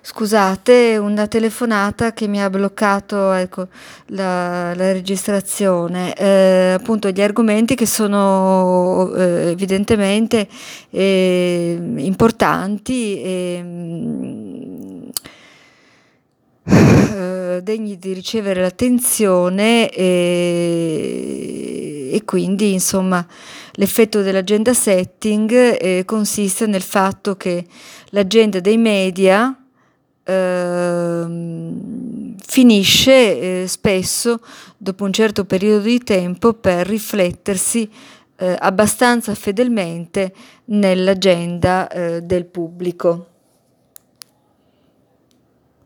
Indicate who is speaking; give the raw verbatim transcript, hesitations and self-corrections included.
Speaker 1: Scusate, una telefonata che mi ha bloccato, ecco, la, la registrazione. Eh, appunto, gli argomenti che sono eh, evidentemente eh, importanti e mm, eh, degni di ricevere l'attenzione e, e quindi, insomma, l'effetto dell'agenda setting eh, consiste nel fatto che l'agenda dei media ehm, finisce eh, spesso, dopo un certo periodo di tempo, per riflettersi eh, abbastanza fedelmente nell'agenda eh, del pubblico.